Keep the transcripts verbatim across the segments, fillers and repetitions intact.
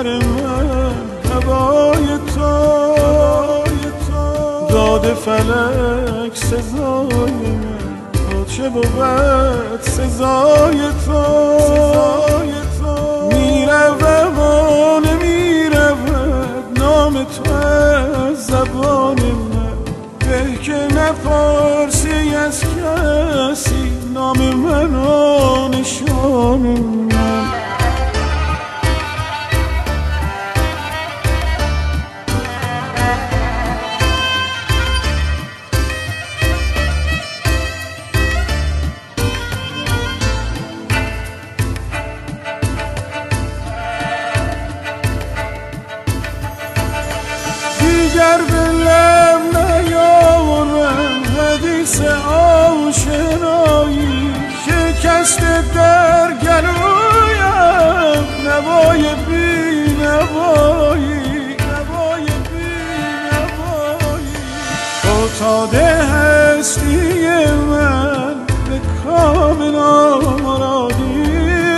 سر من هوای تو، داد فلک سزای من، تا چه بود سزای تو. میروم و نمیرود نام تو از زبان من، به که نپرسی از کسی نام من و نشان من. دیگر به لب نیاورم حدیث آشنایی، شکست در گلویم نوای بی نوایی، نوای بی نوایی. فتاده هستی من به کام نامرادی،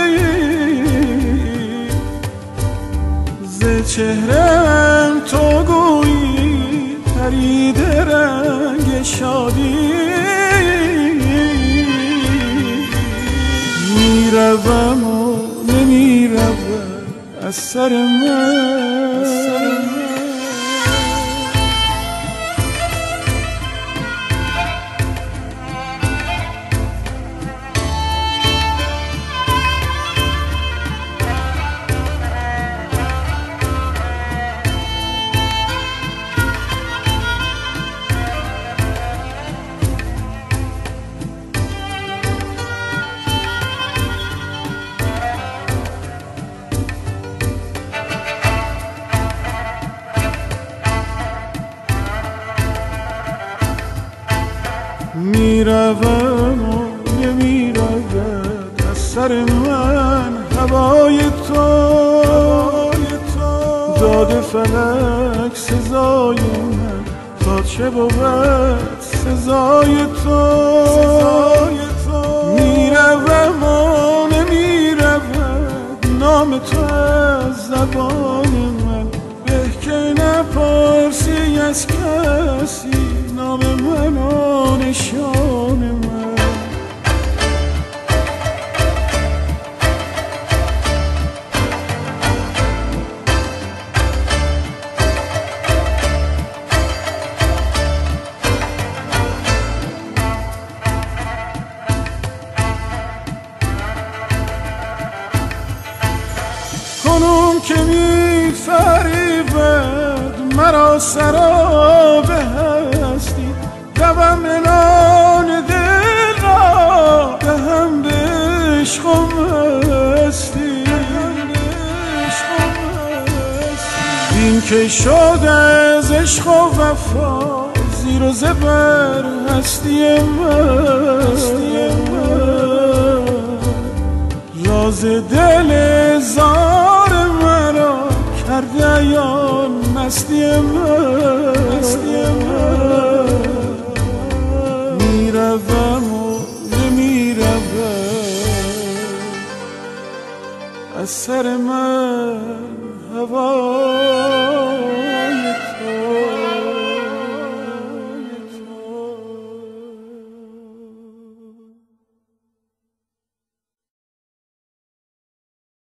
ز چهره‌ام تو گویی پریده رنگ شادی. میروم و نمیروم از سر من. میروم و نمیرود از سر من هوای تو، داد فلک سزای من، تا چه بود سزای تو. میروم و نمیرود نام تو از زبان من، به که نپرسی از کسی نام من و نشان من. کنون که می فریبد مرا سراب هستی، دوم منان دل را دهم به عشق و مستی. این که شد از عشق و وفا زیر و زبر هستی من، راز دل زار مرا کرده عیان مستی من.